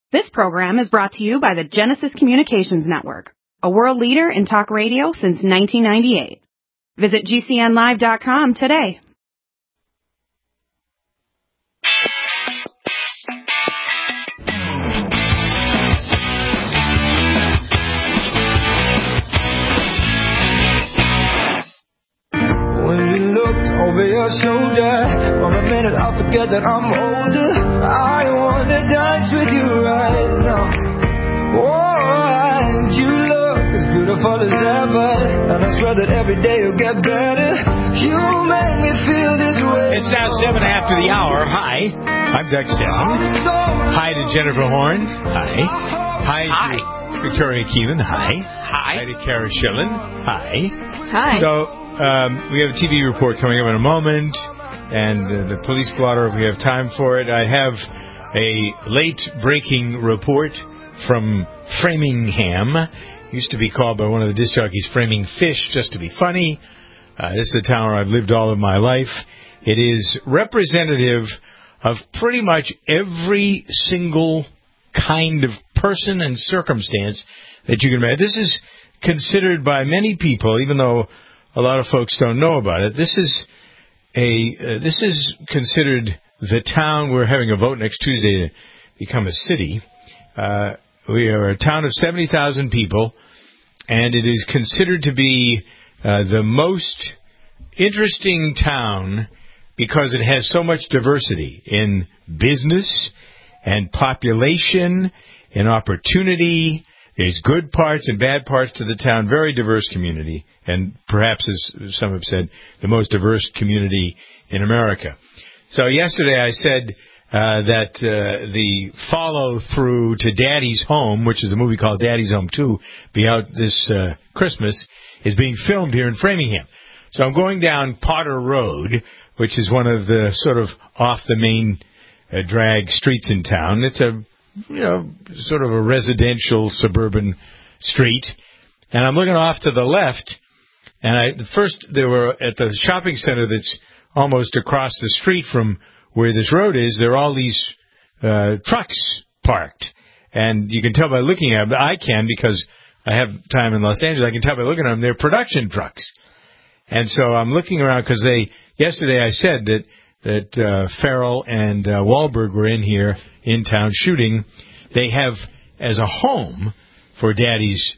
This program is brought to you by the Genesis Communications Network, a world leader in talk radio since 1998. Visit GCNlive.com today. When you looked over your shoulder, for a minute I forget that I'm older. I wanna dance with you right now. Oh, and you look as beautiful as ever, and I swear that every day you'll get better. You make me feel this way. It's now 7 after the hour. Hi, I'm Doug Stefan. Hi to Jennifer Horn. Hi. Hi to Victoria Keelan. Hi. Hi to Kara Schillen. Hi. Hi. So, we have a TV report coming up in a moment, and the police blotter, if we have time for it. I have a late-breaking report from Framingham. Used to be called by one of the disc jockeys Framing Fish, just to be funny. This is a town where I've lived all of my life. It is representative of pretty much every single kind of person and circumstance that you can imagine. This is considered by many people, even though a lot of folks don't know about it. This is considered the town. We're having a vote next Tuesday to become a city. We are a town of 70,000 people, and it is considered to be the most interesting town because it has so much diversity in business and population and opportunity. There's good parts and bad parts to the town. Very diverse community, and perhaps, as some have said, the most diverse community in America. So yesterday I said that the follow-through to Daddy's Home, which is a movie called Daddy's Home 2, be out this Christmas, is being filmed here in Framingham. So I'm going down Potter Road, which is one of the sort of off-the-main drag streets in town. It's a sort of a residential suburban street. And I'm looking off to the left, and first they were at the shopping center that's almost across the street from where this road is. There are all these trucks parked. And you can tell by looking at them, I can because I have time in Los Angeles, I can tell by looking at them, they're production trucks. And so I'm looking around because yesterday I said that Farrell and Wahlberg were in here in town shooting. They have, as a home for Daddy's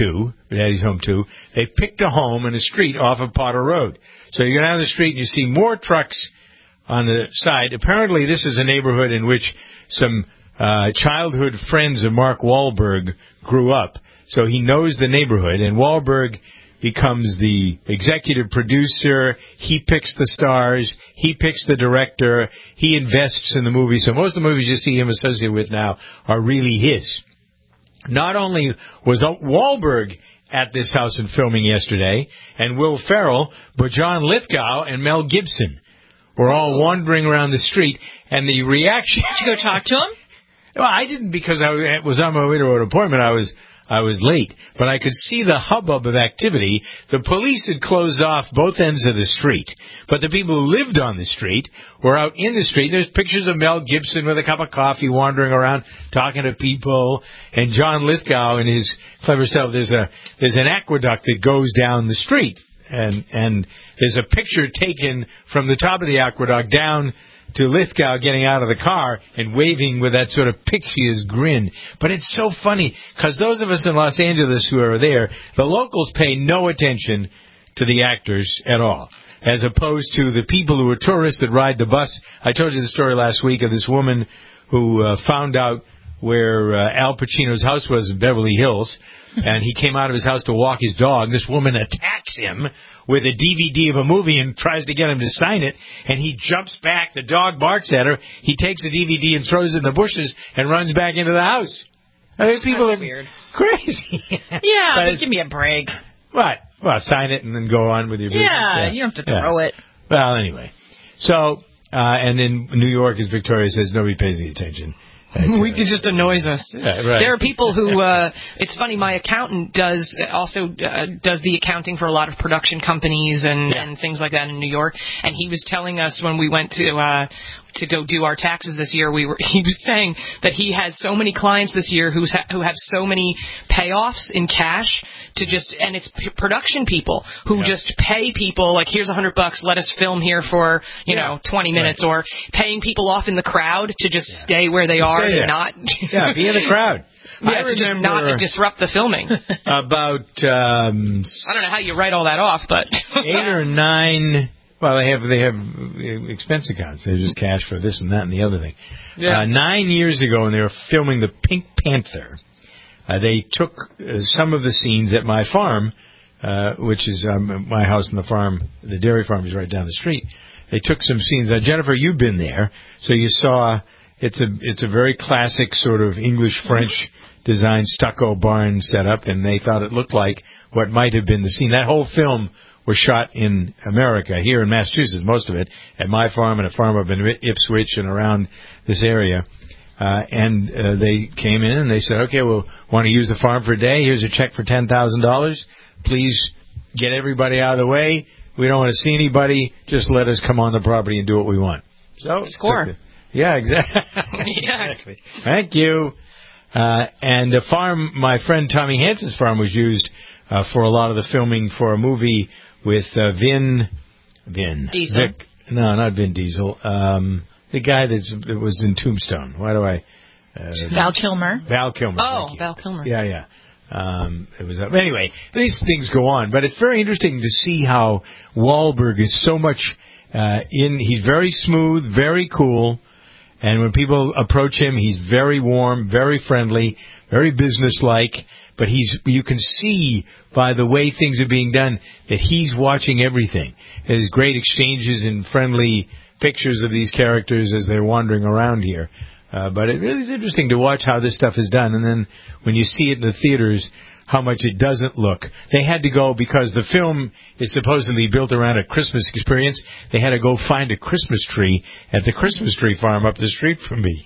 Home 2, they picked a home in a street off of Potter Road. So you go down the street and you see more trucks on the side. Apparently this is a neighborhood in which some childhood friends of Mark Wahlberg grew up. So he knows the neighborhood, and Wahlberg becomes the executive producer. He picks the stars. He picks the director. He invests in the movie. So most of the movies you see him associated with now are really his. Not only was Wahlberg at this house in filming yesterday, and Will Ferrell, but John Lithgow and Mel Gibson were all wandering around the street, and the reaction... Did you go talk to him? Well, I didn't, because I was on my way to an appointment. I was late, but I could see the hubbub of activity. The police had closed off both ends of the street, but the people who lived on the street were out in the street. There's pictures of Mel Gibson with a cup of coffee wandering around talking to people, and John Lithgow and his clever self. There's an aqueduct that goes down the street, and there's a picture taken from the top of the aqueduct down to Lithgow getting out of the car and waving with that sort of picturesque grin. But it's so funny, because those of us in Los Angeles who are there, the locals pay no attention to the actors at all, as opposed to the people who are tourists that ride the bus. I told you the story last week of this woman who found out where Al Pacino's house was in Beverly Hills, and he came out of his house to walk his dog. This woman attacks him with a DVD of a movie and tries to get him to sign it, and he jumps back. The dog barks at her. He takes the DVD and throws it in the bushes and runs back into the house. I mean, people are weird. Crazy. Yeah, but give me a break. What? Well, sign it and then go on with your business. Yeah, you don't have to throw it. Well, anyway. So, and in New York, as Victoria says, nobody pays any attention It just annoys us. Yeah, right. There are people who, it's funny, my accountant does the accounting for a lot of production companies and things like that in New York. And he was telling us when we went to go do our taxes this year, he was saying that he has so many clients this year who have so many payoffs in cash and it's production people who just pay people like, here's $100, let us film here for 20 minutes, or paying people off in the crowd to just stay where they are and not be in the crowd. to just not disrupt the filming. About I don't know how you write all that off, but 8 or 9. Well, they have expense accounts. They just cash for this and that and the other thing. 9 years ago, when they were filming the Pink Panther, they took some of the scenes at my farm, which is my house and the farm. The dairy farm is right down the street. They took some scenes. Jennifer, you've been there, so you saw. It's a very classic sort of English-French design stucco barn setup, and they thought it looked like what might have been the scene. That whole film was shot in America, here in Massachusetts, most of it, at my farm and a farm up in Ipswich and around this area. And they came in and they said, okay, we'll want to use the farm for a day. Here's a check for $10,000. Please get everybody out of the way. We don't want to see anybody. Just let us come on the property and do what we want. So score. Yeah, exactly. Thank you. And the farm, my friend Tommy Hansen's farm, was used for a lot of the filming for a movie with Vin Diesel. No, not Vin Diesel. The guy that was in Tombstone. Why do I? Val Kilmer. Val Kilmer. Oh, Val Kilmer. Yeah. It was anyway. These things go on, but it's very interesting to see how Wahlberg is so much He's very smooth, very cool, and when people approach him, he's very warm, very friendly, very businesslike. But you can see by the way things are being done that he's watching everything. There's great exchanges and friendly pictures of these characters as they're wandering around here. But it really is interesting to watch how this stuff is done. And then when you see it in the theaters, how much it doesn't look. They had to go, because the film is supposedly built around a Christmas experience, they had to go find a Christmas tree at the Christmas tree farm up the street from me.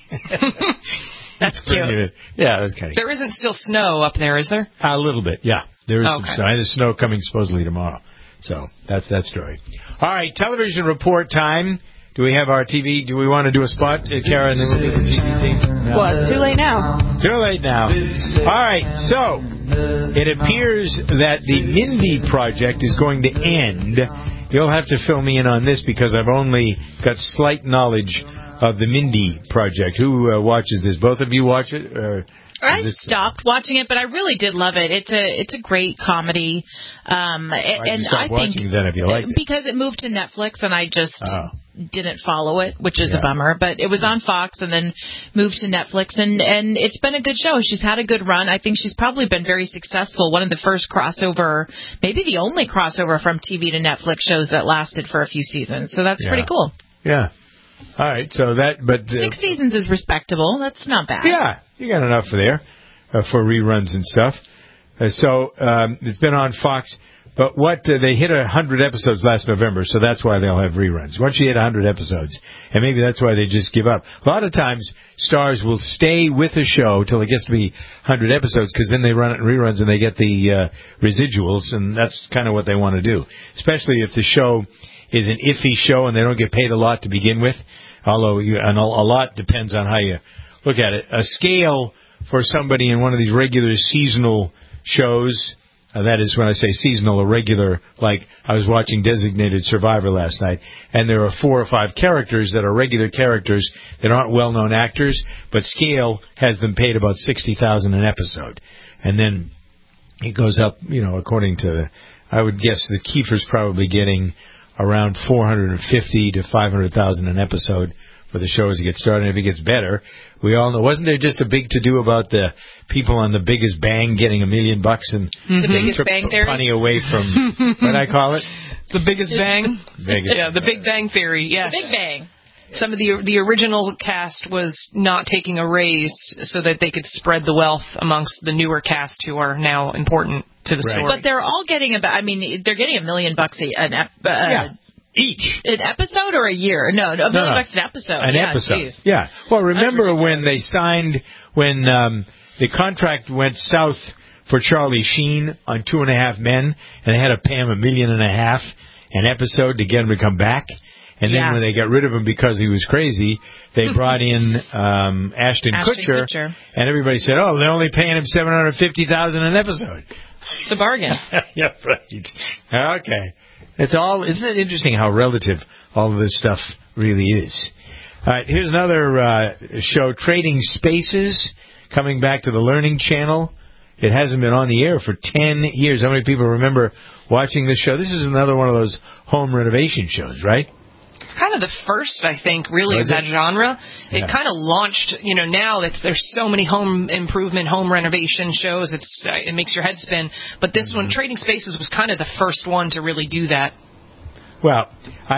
That's cute. Yeah, that's kind of cute. There isn't still snow up there, is there? A little bit, yeah. There is some snow. There's snow coming supposedly tomorrow. So that's that story. All right, television report time. Do we have our TV? Do we want to do a spot, Kara, and then we'll do the TV things? No. Well, it's too late now. Too late now. All right, so it appears that the Mindy project is going to end. You'll have to fill me in on this because I've only got slight knowledge of the Mindy project. Who watches this? Both of you watch it? I stopped watching it, but I really did love it. It's a great comedy. And I think then if you liked it? Because it moved to Netflix and I just didn't follow it, which is a bummer. But it was on Fox and then moved to Netflix, and it's been a good show. She's had a good run. I think she's probably been very successful. One of the first crossover, maybe the only crossover from TV to Netflix shows that lasted for a few seasons. So that's pretty cool. Yeah. All right, so but 6 seasons is respectable. That's not bad. Yeah, you got enough there for reruns and stuff. So it's been on Fox, but they hit 100 episodes last November, so that's why they'll have reruns. Once you hit 100 episodes, and maybe that's why they just give up. A lot of times, stars will stay with a show till it gets to be 100 episodes, because then they run it in reruns and they get the residuals, and that's kind of what they want to do, especially if the show is an iffy show and they don't get paid a lot to begin with, although a lot depends on how you look at it. A scale for somebody in one of these regular seasonal shows, that is when I say seasonal or regular, like I was watching Designated Survivor last night, and there are 4 or 5 characters that are regular characters that aren't well-known actors, but Scale has them paid about $60,000 an episode. And then it goes up, according to, I would guess that Kiefer's probably getting around $450,000 to $500,000 an episode for the show as it gets started. And if it gets better, we all know. Wasn't there just a big to-do about the people on The Biggest Bang getting $1 million and The Biggest Bang Theory? Money away from what I call it? The Biggest Bang? Yeah, The Big Bang Theory, yes. The Big Bang. Some of the original cast was not taking a raise so that they could spread the wealth amongst the newer cast who are now important to the story. But they're all getting they're getting $1 million Each. An episode or a year? No, $1 million bucks an episode. An episode. Geez. Yeah. Well, remember when they signed, when the contract went south for Charlie Sheen on 2.5 Men, and they had to pay him $1.5 million an episode to get him to come back? And then when they got rid of him because he was crazy, they brought in Ashton Kutcher, and everybody said, "Oh, they're only paying him $750,000 an episode." It's a bargain. Yeah, right. Okay. It's all. Isn't it interesting how relative all of this stuff really is? All right. Here's another show, Trading Spaces, coming back to the Learning Channel. It hasn't been on the air for 10 years. How many people remember watching this show? This is another one of those home renovation shows, right? It's kind of the first, I think, really, of that genre. It kind of launched, now there's so many home improvement, home renovation shows, it makes your head spin. But this one, Trading Spaces, was kind of the first one to really do that. Well,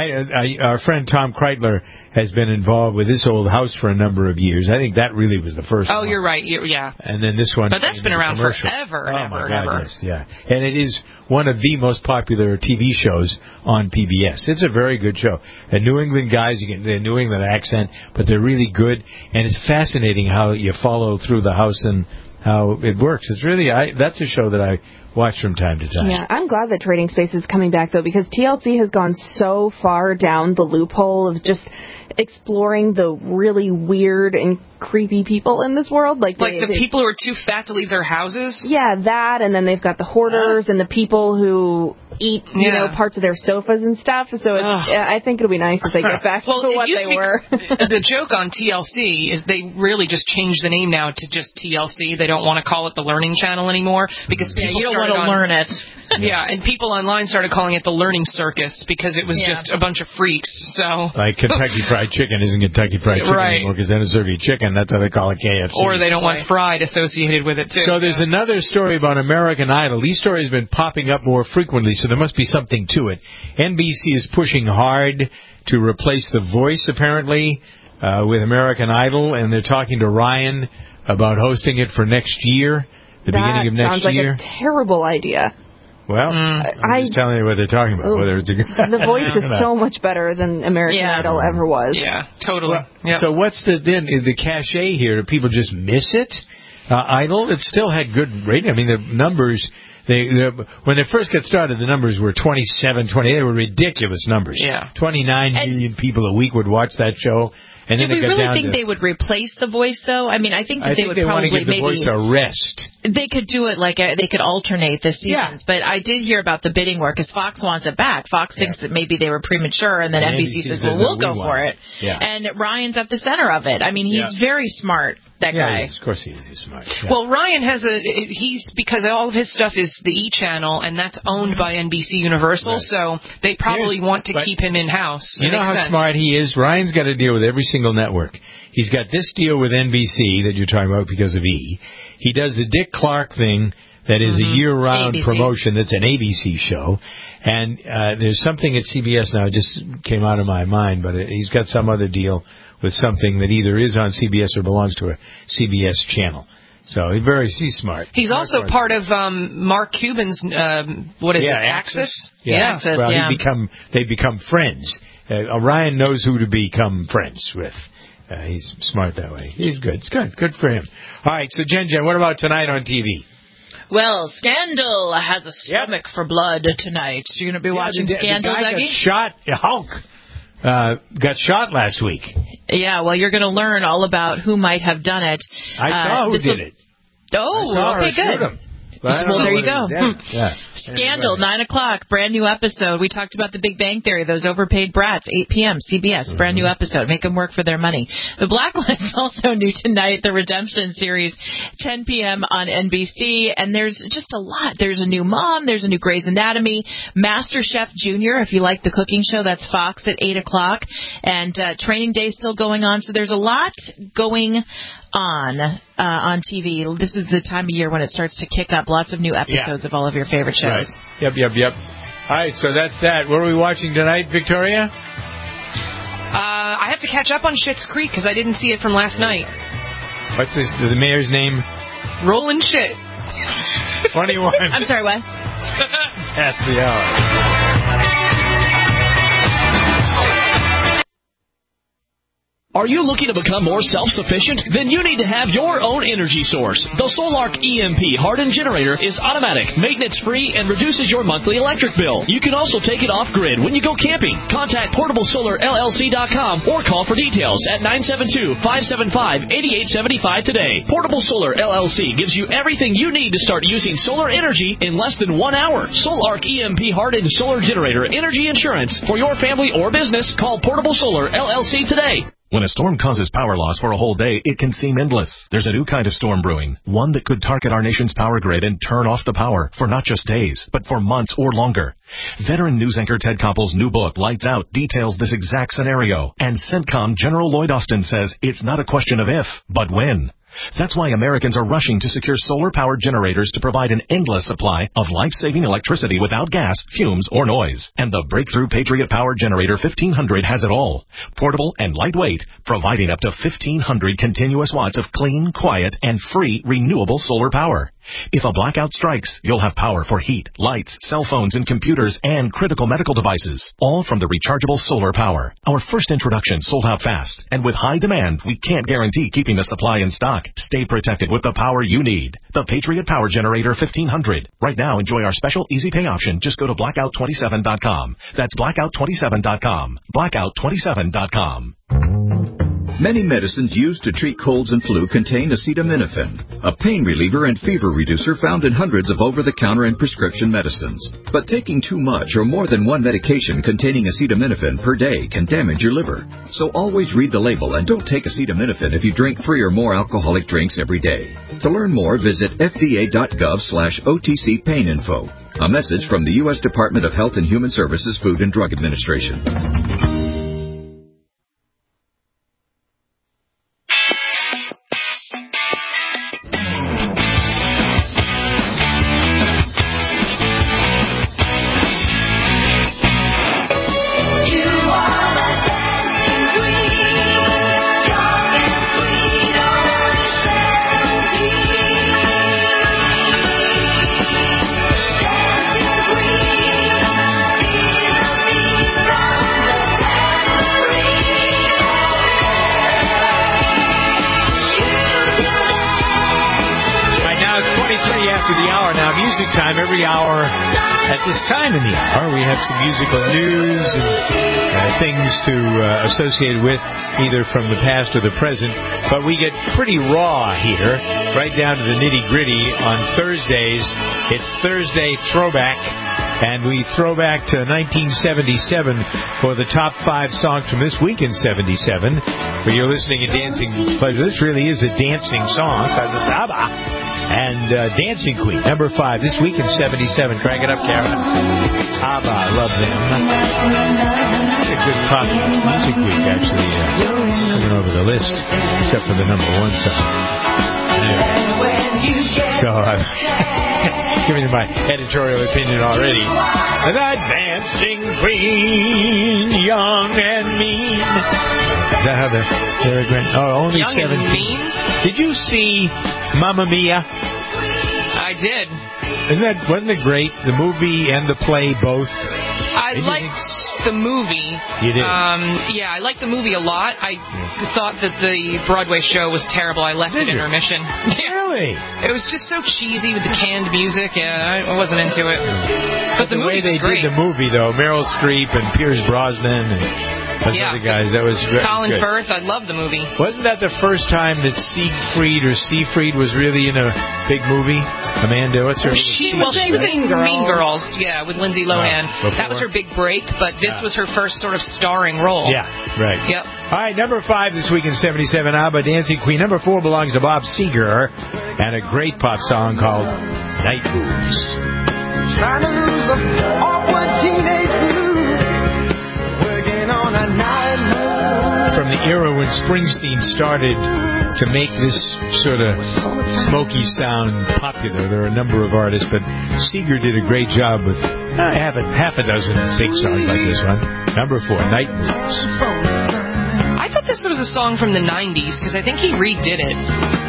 our friend Tom Kreitler has been involved with This Old House for a number of years. I think that really was the first one. Oh, you're right. Yeah. And then this one. But that's been around forever. Yes, yeah. And it is one of the most popular TV shows on PBS. It's a very good show. The New England guys, you get the New England accent, but they're really good. And it's fascinating how you follow through the house and how it works. It's really, that's a show that I watch from time to time. Yeah, I'm glad that Trading Spaces is coming back, though, because TLC has gone so far down the loophole of just exploring the really weird and creepy people in this world. Like the people who are too fat to leave their houses? Yeah, that, and then they've got the hoarders and the people who eat, parts of their sofas and stuff. So I think it'll be nice if they get back to what they were. The joke on TLC is they really just changed the name now to just TLC. They don't want to call it the Learning Channel anymore because people you don't want to learn it. Yeah, and people online started calling it the Learning Circus because it was just a bunch of freaks. So like Kentucky Fried Chicken isn't Kentucky Fried Chicken anymore because then it's serve you chicken. That's how they call it KFC. Or they don't want fried associated with it too. So there's another story about American Idol. These stories have been popping up more frequently, so there must be something to it. NBC is pushing hard to replace The Voice, apparently, with American Idol, and they're talking to Ryan about hosting it for next year, the beginning of next year. That sounds like a terrible idea. Well, I'm just telling you what they're talking about. Whether it's The Voice is so much better than American Idol ever was. Yeah, totally. Well, so what's the cachet here? Do people just miss it? Idol, it still had good rating. I mean, the numbers, when they first got started, the numbers were 27, 28. They were ridiculous numbers. Yeah. 29 million people a week would watch that show. And do we really think they would replace The Voice, though? I mean, I think that they would probably want to give The Voice a rest. They could do it they could alternate the seasons. But I did hear about the bidding war because Fox wants it back. Fox thinks that maybe they were premature, and then NBC says, well, we'll go for it. Yeah. And Ryan's at the center of it. I mean, he's very smart, that guy. Yes, of course he is. He's smart. Yeah. Well, Ryan has because all of his stuff is the E! Channel, and that's owned by NBC Universal, so they probably want to keep him in-house. You know how smart he is? Ryan's got to deal with every single network. He's got this deal with NBC that you're talking about because of E! He does the Dick Clark thing that is a year-round promotion that's an ABC show. And there's something at CBS now, it just came out of my mind, but he's got some other deal with something that either is on CBS or belongs to a CBS channel. So he's smart. He's also part of Mark Cuban's, Axis? Yeah. Axis, well, they become friends. Ryan knows who to become friends with. He's smart that way. He's good. It's good. Good for him. All right, so Jen, what about tonight on TV? Well, Scandal has a stomach for blood tonight. You're going to be watching Scandal, the guy Dougie? Got shot. Hulk got shot last week. Yeah, well, you're going to learn all about who might have done it. I saw who did it. Oh, okay, good. Well, there you go. Yeah. Scandal, 9 o'clock, brand new episode. We talked about the Big Bang Theory, those overpaid brats, 8 p.m., CBS, brand new episode. Make them work for their money. The Blacklist also new tonight, the Redemption series, 10 p.m. on NBC. And there's just a lot. There's a new Mom. There's a new Grey's Anatomy. MasterChef Junior, if you like the cooking show, that's Fox at 8 o'clock. And Training Day still going on. So there's a lot going on TV. This is the time of year when it starts to kick up. Lots of new episodes of all of your favorite shows. Right. Yep. All right, so that's that. What are we watching tonight, Victoria? I have to catch up on Schitt's Creek because I didn't see it from last night. What's the mayor's name? Rollin' Shit. 21. I'm sorry, what? Past the hour. Are you looking to become more self-sufficient? Then you need to have your own energy source. The Solark EMP hardened generator is automatic, maintenance-free, and reduces your monthly electric bill. You can also take it off-grid when you go camping. Contact PortableSolarLLC.com or call for details at 972-575-8875 today. Portable Solar LLC gives you everything you need to start using solar energy in less than 1 hour. Solark EMP hardened solar generator energy insurance for your family or business. Call Portable Solar LLC today. When a storm causes power loss for a whole day, it can seem endless. There's a new kind of storm brewing, one that could target our nation's power grid and turn off the power for not just days, but for months or longer. Veteran news anchor Ted Koppel's new book, Lights Out, details this exact scenario. And CENTCOM General Lloyd Austin says it's not a question of if, but when. That's why Americans are rushing to secure solar-powered generators to provide an endless supply of life-saving electricity without gas, fumes, or noise. And the breakthrough Patriot Power Generator 1500 has it all. Portable and lightweight, providing up to 1,500 continuous watts of clean, quiet, and free renewable solar power. If a blackout strikes, you'll have power for heat, lights, cell phones, and computers, and critical medical devices, all from the rechargeable solar power. Our first introduction sold out fast, and with high demand, we can't guarantee keeping the supply in stock. Stay protected with the power you need. The Patriot Power Generator 1500. Right now, enjoy our special easy pay option. Just go to blackout27.com. That's blackout27.com. Blackout27.com. Many medicines used to treat colds and flu contain acetaminophen, a pain reliever and fever reducer found in hundreds of over-the-counter and prescription medicines. But taking too much or more than one medication containing acetaminophen per day can damage your liver. So always read the label and don't take acetaminophen if you drink 3 or more alcoholic drinks every day. To learn more, visit fda.gov/OTC pain info. A message from the U.S. Department of Health and Human Services Food and Drug Administration. Time every hour at this time in the hour we have some musical news and things to associate with either from the past or the present, but we get pretty raw here, right down to the nitty-gritty. On Thursdays it's Thursday Throwback, and we throw back to 1977 for the top 5 songs from this week in 77, where you're listening to Dancing Pleasure. This really is a dancing song because it's ABBA. And Dancing Queen, number 5, this week in 77. Crank it up, Karen. ABBA, I love them. It's a good pop music week, actually, coming over the list, except for the number 1 song. Anyway, so I'm giving you my editorial opinion already. The Dancing Queen, young and mean. Is that how they're going? Oh, only young 17. And mean? Did you see Mamma Mia? I did. Wasn't it great? The movie and the play both. I liked the movie. You did? Yeah, I liked the movie a lot. I thought that the Broadway show was terrible. I left at intermission. Really? It was just so cheesy with the canned music. Yeah, I wasn't into it. But the way movie they was great. did the movie, though, Meryl Streep and Pierce Brosnan and those other guys, that was Colin good. Firth, I love the movie. Wasn't that the first time that Siegfried was really in a big movie? Amanda, what's her name? She was in Mean Girls, yeah, with Lindsay Lohan. That was her big break, but this was her first sort of starring role. Yeah, right. Yep. All right, number 5 this week in 77, ABBA, Dancing Queen. Number 4 belongs to Bob Seger and a great pop song called Night Moves. Trying to lose an awkward teenage blues, working on a night move. From the era when Springsteen started to make this sort of smoky sound popular, there are a number of artists, but Seger did a great job with half a dozen big songs like this one. Number 4, Night Moves. I thought this was a song from the 90s, because I think he redid it.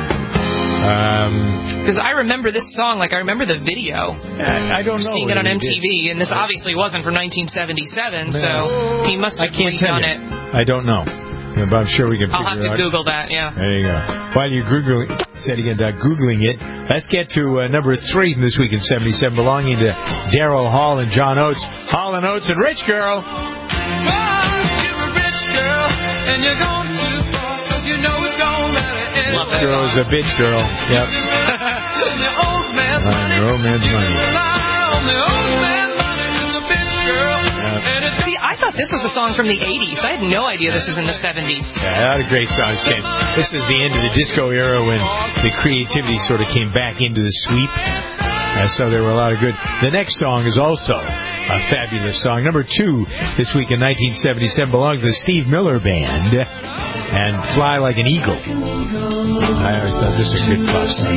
Because I remember this song, like I remember the video. I don't know. Seeing it on MTV, and this obviously wasn't from 1977, so he must have redone it. I don't know. but I'm sure we can figure I'll have it to out. Google that, yeah. There you go. While you're Googling it, let's get to number 3 from this week in 77, belonging to Daryl Hall and John Oates. Hall and Oates and Rich Girl. You're a rich girl, and you're going too far, 'cause you know it's gonna matter. Love that Girl is a bitch girl. Yep. The old man's money. Your old man's money. The old man's money is a bitch girl. And it's See, I thought this was a song from the 80s. I had no idea this was in the 70s. Yeah, a lot of great songs came. This is the end of the disco era when the creativity sort of came back into the sweep. So there were a lot of good. The next song is also a fabulous song. Number 2 this week in 1977 belongs to the Steve Miller Band and Fly Like an Eagle. I always thought this was a good pop song.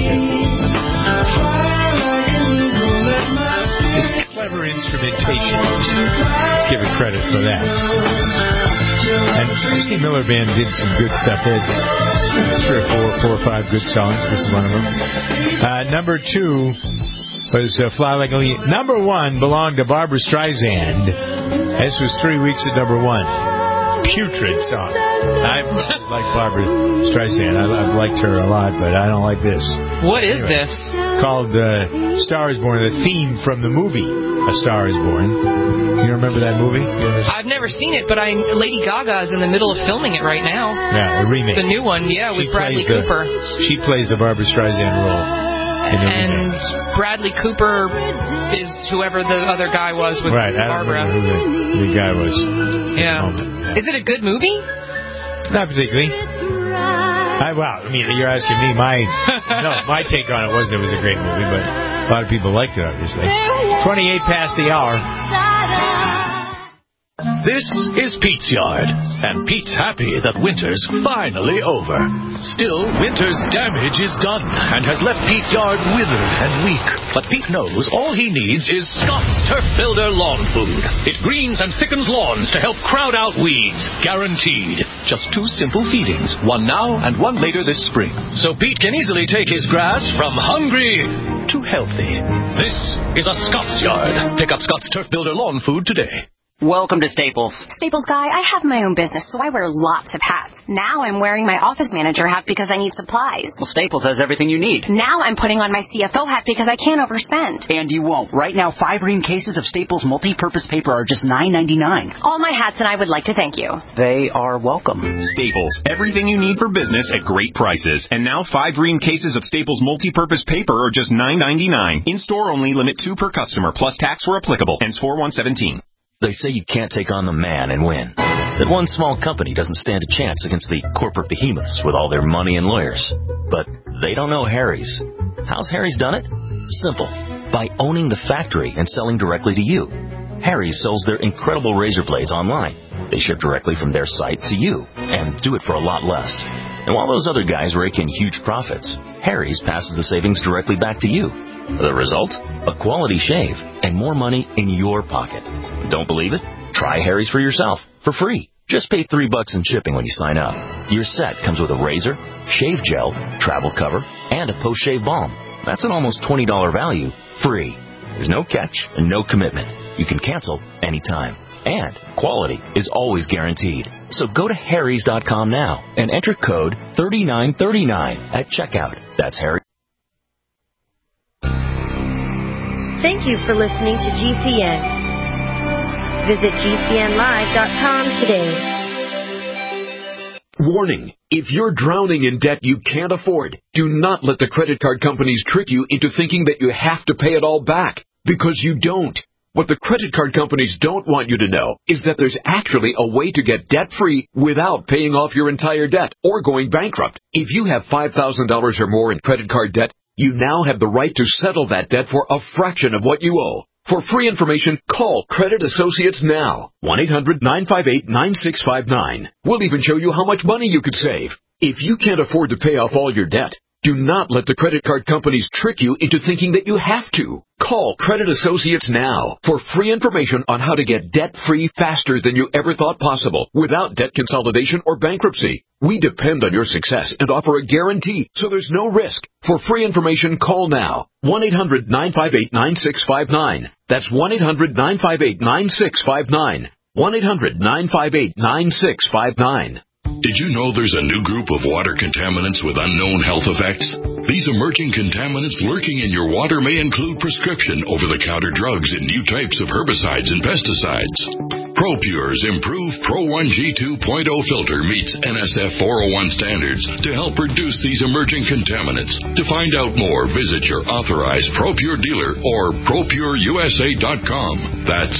It's clever instrumentation. Let's give it credit for that. And the Steve Miller Band did some good stuff. They had 4 or 5 good songs. This is one of them. Number 2 was Fly Like an Eagle. Number 1 belonged to Barbra Streisand. This was 3 weeks at number 1. Putrid song. I like Barbra Streisand. I've liked her a lot, but I don't like this. What is this? Called Star is Born, the theme from the movie A Star is Born. You remember that movie? I've never seen it, but Lady Gaga is in the middle of filming it right now. Yeah, the remake. The new one, yeah, with Bradley Cooper. She plays the Barbra Streisand role. And Bradley Cooper is whoever the other guy was with right, Barbara. I don't remember who the guy was. Yeah. Is it a good movie? Not particularly. You're asking me. My take on it wasn't it was a great movie, but a lot of people liked it, obviously. 28 past the hour. This is Pete's Yard, and Pete's happy that winter's finally over. Still, winter's damage is done and has left Pete's Yard withered and weak. But Pete knows all he needs is Scott's Turf Builder Lawn Food. It greens and thickens lawns to help crowd out weeds. Guaranteed. Just 2 simple feedings, one now and one later this spring. So Pete can easily take his grass from hungry to healthy. This is a Scott's Yard. Pick up Scott's Turf Builder Lawn Food today. Welcome to Staples. Staples Guy, I have my own business, so I wear lots of hats. Now I'm wearing my office manager hat because I need supplies. Well, Staples has everything you need. Now I'm putting on my CFO hat because I can't overspend. And you won't. Right now, 5 ream cases of Staples multi-purpose paper are just $9.99. All my hats, and I would like to thank you. They are welcome. Staples, everything you need for business at great prices. And now 5 ream cases of Staples multi-purpose paper are just $9.99. In-store only, limit 2 per customer, plus tax where applicable. Ends 4/1/17. They say you can't take on the man and win. That one small company doesn't stand a chance against the corporate behemoths with all their money and lawyers. But they don't know Harry's. How's Harry's done it? Simple. By owning the factory and selling directly to you. Harry's sells their incredible razor blades online. They ship directly from their site to you and do it for a lot less. And while those other guys rake in huge profits, Harry's passes the savings directly back to you. The result? A quality shave and more money in your pocket. Don't believe it? Try Harry's for yourself for free. Just pay $3 in shipping when you sign up. Your set comes with a razor, shave gel, travel cover, and a post-shave balm. That's an almost $20 value, free. There's no catch and no commitment. You can cancel anytime. And quality is always guaranteed. So go to harrys.com now and enter code 3939 at checkout. That's Harry. Thank you for listening to GCN. Visit GCNlive.com today. Warning. If you're drowning in debt you can't afford, do not let the credit card companies trick you into thinking that you have to pay it all back, because you don't. What the credit card companies don't want you to know is that there's actually a way to get debt-free without paying off your entire debt or going bankrupt. If you have $5,000 or more in credit card debt, you now have the right to settle that debt for a fraction of what you owe. For free information, call Credit Associates now. 1-800-958-9659. We'll even show you how much money you could save. If you can't afford to pay off all your debt, do not let the credit card companies trick you into thinking that you have to. Call Credit Associates now for free information on how to get debt-free faster than you ever thought possible without debt consolidation or bankruptcy. We depend on your success and offer a guarantee, so there's no risk. For free information, call now. 1-800-958-9659. That's 1-800-958-9659. 1-800-958-9659. Did you know there's a new group of water contaminants with unknown health effects? These emerging contaminants lurking in your water may include prescription over-the-counter drugs and new types of herbicides and pesticides. ProPure's improved Pro 1G 2.0 filter meets NSF 401 standards to help reduce these emerging contaminants. To find out more, visit your authorized ProPure dealer or ProPureUSA.com. That's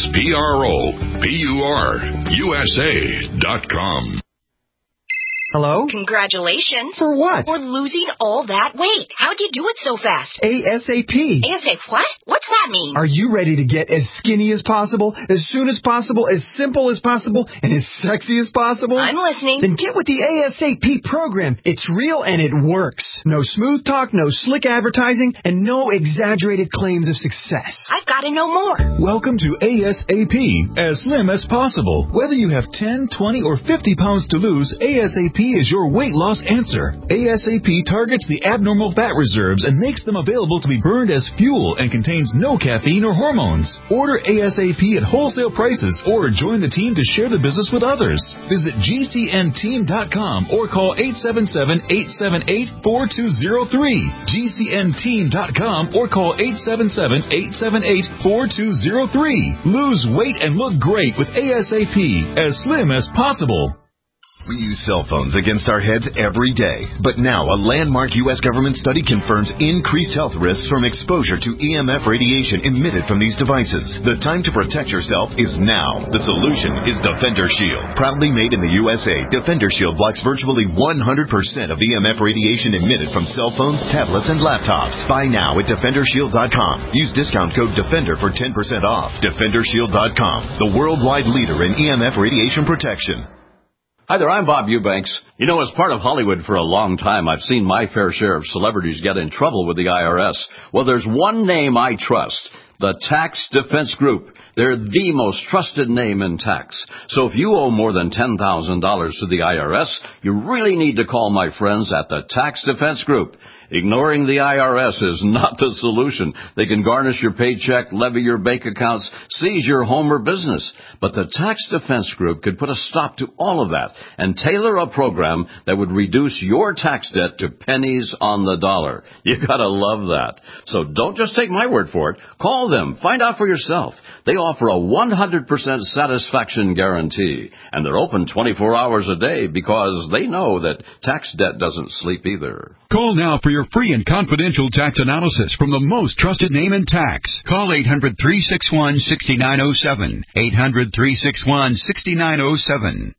ProPureUSA.com. Hello? Congratulations. For what? For losing all that weight. How'd you do it so fast? ASAP. ASAP what? What's that mean? Are you ready to get as skinny as possible, as soon as possible, as simple as possible, and as sexy as possible? I'm listening. Then get with the ASAP program. It's real and it works. No smooth talk, no slick advertising, and no exaggerated claims of success. I've got to know more. Welcome to ASAP, as slim as possible. Whether you have 10, 20, or 50 pounds to lose, ASAP is your weight loss answer. ASAP targets the abnormal fat reserves and makes them available to be burned as fuel and contains no caffeine or hormones. Order ASAP at wholesale prices or join the team to share the business with others. Visit GCNteam.com or call 877-878-4203. GCNteam.com or call 877-878-4203. Lose weight and look great with ASAP, as slim as possible. We use cell phones against our heads every day, but now a landmark U.S. government study confirms increased health risks from exposure to EMF radiation emitted from these devices. The time to protect yourself is now. The solution is Defender Shield. Proudly made in the USA, Defender Shield blocks virtually 100% of EMF radiation emitted from cell phones, tablets, and laptops. Buy now at DefenderShield.com. Use discount code DEFENDER for 10% off. DefenderShield.com, the worldwide leader in EMF radiation protection. Hi there, I'm Bob Eubanks. You know, as part of Hollywood for a long time, I've seen my fair share of celebrities get in trouble with the IRS. Well, there's one name I trust, the Tax Defense Group. They're the most trusted name in tax. So if you owe more than $10,000 to the IRS, you really need to call my friends at the Tax Defense Group. Ignoring the IRS is not the solution. They can garnish your paycheck, levy your bank accounts, seize your home or business. But the Tax Defense Group could put a stop to all of that and tailor a program that would reduce your tax debt to pennies on the dollar. You gotta love that. So don't just take my word for it. Call them. Find out for yourself. They offer a 100% satisfaction guarantee. And they're open 24 hours a day because they know that tax debt doesn't sleep either. Call now for your free and confidential tax analysis from the most trusted name in tax. Call 800-361-6907. 800-361-6907.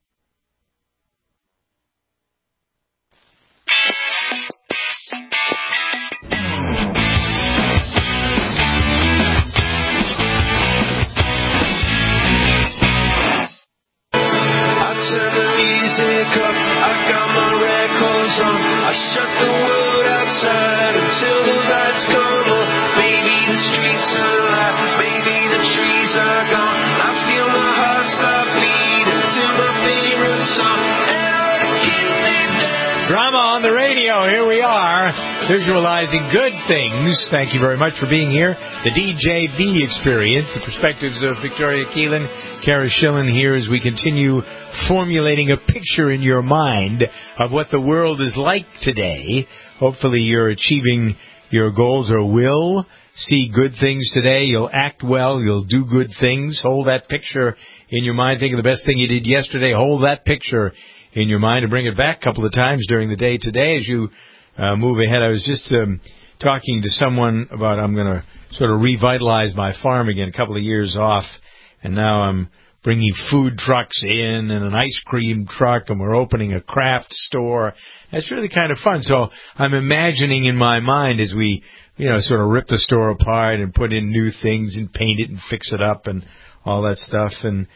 I shut the world outside until the lights come on. Maybe the streets are alive, maybe the trees are gone. I feel my heart stop beating to my favorite song. And all the kids they dance. Drama on the radio, here we are, visualizing good things. Thank you very much for being here. The DJB Experience, the perspectives of Victoria Keelan, Kara Schillen here as we continue formulating a picture in your mind of what the world is like today. Hopefully you're achieving your goals or will see good things today. You'll act well. You'll do good things. Hold that picture in your mind. Think of the best thing you did yesterday. Hold that picture in your mind and bring it back a couple of times during the day today as you move ahead. I was just talking to someone about I'm going to sort of revitalize my farm again, a couple of years off, and now I'm bringing food trucks in and an ice cream truck, and we're opening a craft store. That's really kind of fun. So I'm imagining in my mind as we, sort of rip the store apart and put in new things and paint it and fix it up and all that stuff and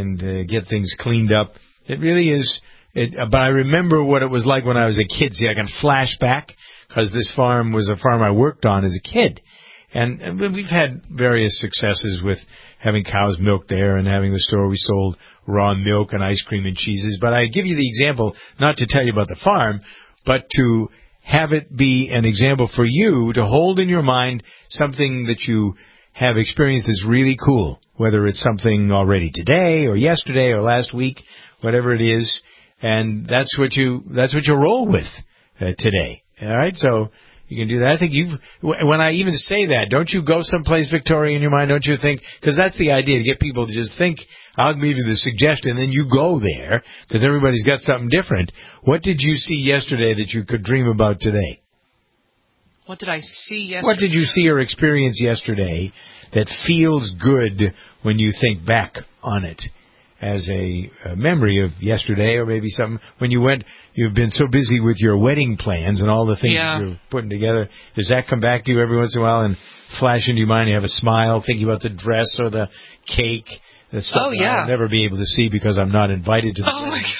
get things cleaned up. It really is. But I remember what it was like when I was a kid. See, I can flash back because this farm was a farm I worked on as a kid. And we've had various successes with having cows milked there and having the store. We sold raw milk and ice cream and cheeses. But I give you the example not to tell you about the farm, but to have it be an example for you to hold in your mind something that you have experienced is really cool, whether it's something already today or yesterday or last week, whatever it is. and that's what you roll with today. All right, so you can do that. I think when I even say that, don't you go someplace, Victoria, in your mind? Don't you think? Because that's the idea, to get people to just think. I'll give you the suggestion, then you go there, because everybody's got something different. What did you see yesterday that you could dream about today? What did I see yesterday? What did you see or experience yesterday that feels good when you think back on it as a memory of yesterday, or maybe something when you've been so busy with your wedding plans and all the things that you're putting together. Does that come back to you every once in a while and flash into your mind? You have a smile thinking about the dress or the cake. That stuff I'll never be able to see because I'm not invited to the wedding. My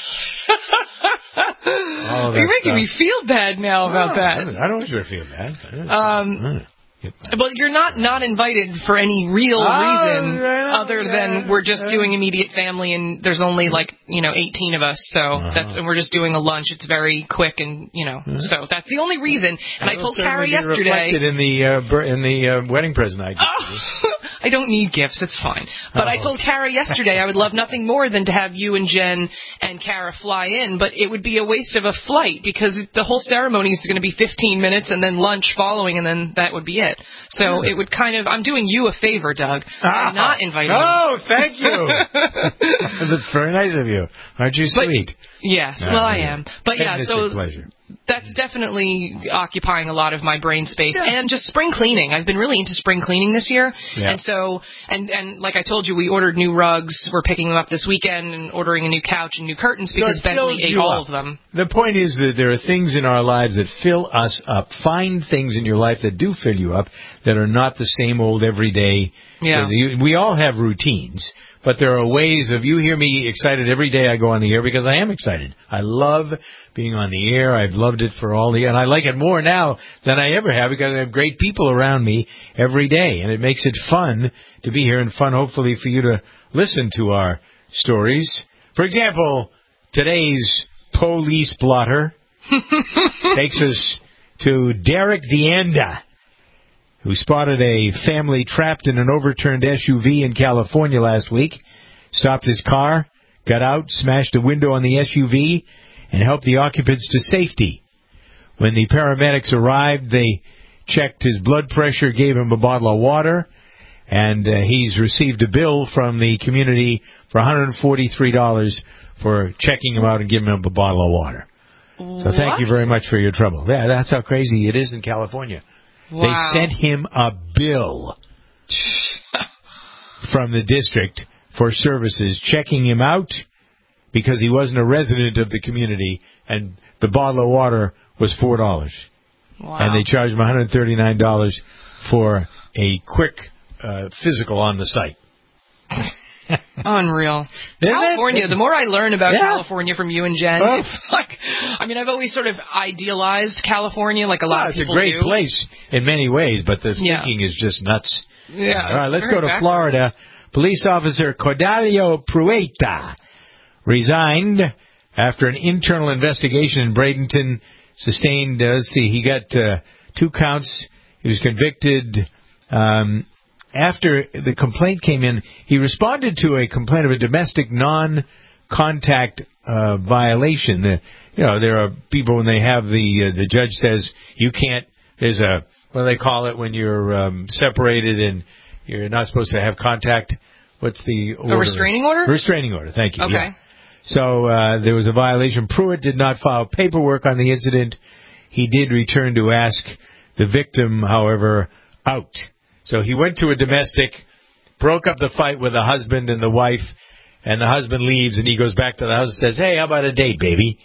God. You're making me feel bad now about that. I don't want you to feel bad. But you're not invited for any real reason other than we're just doing immediate family, and there's only 18 of us, so and we're just doing a lunch. It's very quick, and so that's the only reason. And I told Kara yesterday. Reflected in the wedding present I gave you. I don't need gifts. It's fine. But I told Kara yesterday I would love nothing more than to have you and Jen and Kara fly in, but it would be a waste of a flight because the whole ceremony is going to be 15 minutes and then lunch following, and then that would be it. So it would I'm doing you a favor, Doug. I'm not inviting you. Oh, thank you. That's very nice of you. Aren't you sweet? Yes, well, I am. But so pleasure. That's definitely occupying a lot of my brain space. And just spring cleaning. I've been really into spring cleaning this year. Yeah. And so, and like I told you, we ordered new rugs. We're picking them up this weekend and ordering a new couch and new curtains because Bentley ate all of them. The point is that there are things in our lives that fill us up. Find things in your life that do fill you up that are not the same old everyday. Yeah. We all have routines. But there are ways of, you hear me excited every day I go on the air because I am excited. I love being on the air. I've loved it and I like it more now than I ever have because I have great people around me every day. And it makes it fun to be here and fun, hopefully, for you to listen to our stories. For example, today's police blotter takes us to Derek Deanda, who spotted a family trapped in an overturned SUV in California last week, stopped his car, got out, smashed a window on the SUV, and helped the occupants to safety. When the paramedics arrived, they checked his blood pressure, gave him a bottle of water, and he's received a bill from the community for $143 for checking him out and giving him a bottle of water. So thank you very much for your trouble. Yeah, that's how crazy it is in California. Wow. They sent him a bill from the district for services, checking him out because he wasn't a resident of the community, and the bottle of water was $4. Wow. And they charged him $139 for a quick physical on the site. Unreal. California, the more I learn about California from you and Jen, it's like, I've always sort of idealized California like a lot of people do. It's a great place in many ways, but the thinking is just nuts. Yeah. All right, let's go to Florida. Police officer Cordelio Prueta resigned after an internal investigation in Bradenton sustained, he got 2 counts. He was convicted. After the complaint came in, he responded to a complaint of a domestic non-contact violation. There are people when they have the judge says you can't. There's what do they call it when you're separated and you're not supposed to have contact? What's the order? A restraining order? Restraining order. Thank you. Okay. Yeah. So there was a violation. Pruitt did not file paperwork on the incident. He did return to ask the victim, however, out. So he went to a domestic, broke up the fight with the husband and the wife, and the husband leaves, and he goes back to the house and says, "Hey, how about a date, baby?"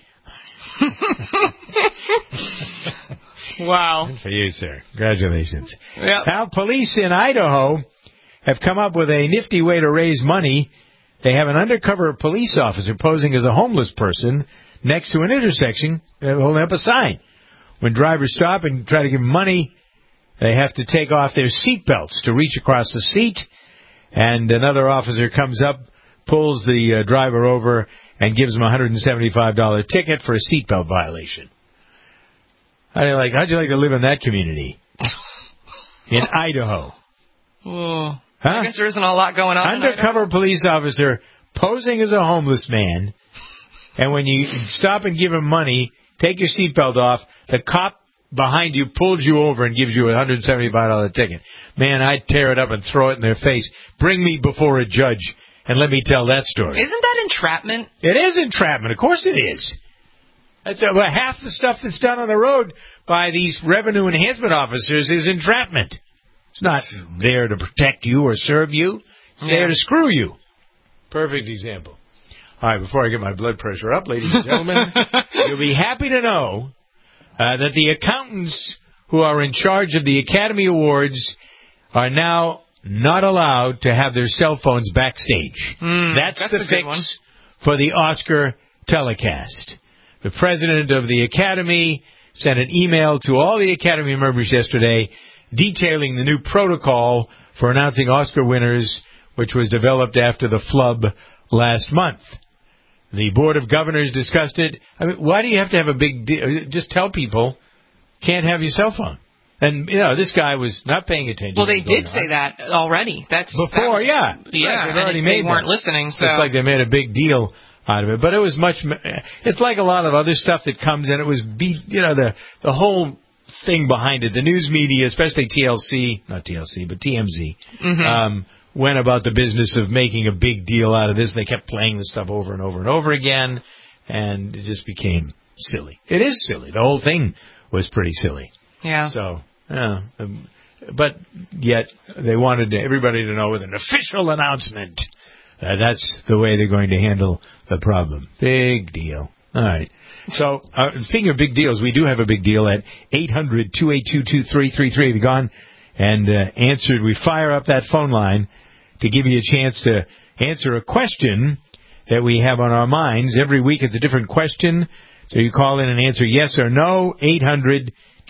Wow. Good for you, sir. Congratulations. Yep. Now, police in Idaho have come up with a nifty way to raise money. They have an undercover police officer posing as a homeless person next to an intersection holding up a sign. When drivers stop and try to give them money, they have to take off their seat belts to reach across the seat, and another officer comes up, pulls the driver over, and gives him a $175 ticket for a seatbelt violation. How'd you like to live in that community? In Idaho. Huh? I guess there isn't a lot going on. Undercover police officer posing as a homeless man and when you stop and give him money, take your seatbelt off, the cop behind you pulls you over and gives you a $175 ticket. Man, I'd tear it up and throw it in their face. Bring me before a judge and let me tell that story. Isn't that entrapment? It is entrapment. Of course it is. That's half the stuff that's done on the road by these revenue enhancement officers is entrapment. It's not there to protect you or serve you. It's there to screw you. Perfect example. All right, before I get my blood pressure up, ladies and gentlemen, you'll be happy to know that the accountants who are in charge of the Academy Awards are now not allowed to have their cell phones backstage. That's the fix for the Oscar telecast. The president of the Academy sent an email to all the Academy members yesterday detailing the new protocol for announcing Oscar winners, which was developed after the flub last month. The Board of Governors discussed it. I mean, why do you have to have a big deal? Just tell people, can't have your cell phone. And, this guy was not paying attention. Well, they did say that already. Before, yeah. Yeah, right, and they weren't listening. So it's like they made a big deal out of it. But it was it's like a lot of other stuff that comes in. It was, the whole thing behind it. The news media, especially not TLC, but TMZ, went about the business of making a big deal out of this. They kept playing the stuff over and over and over again, and it just became silly. It is silly. The whole thing was pretty silly. Yeah. So, but yet they wanted everybody to know with an official announcement that's the way they're going to handle the problem. Big deal. All right. So, speaking of big deals, we do have a big deal at 800-282-2333. Have you gone and answered? We fire up that phone line to give you a chance to answer a question that we have on our minds. Every week it's a different question. So you call in and answer yes or no, 800-282-2333.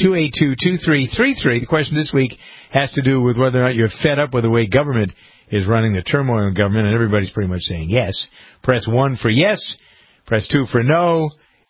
The question this week has to do with whether or not you're fed up with the way government is running, the turmoil in government, and everybody's pretty much saying yes. Press 1 for yes. Press 2 for no.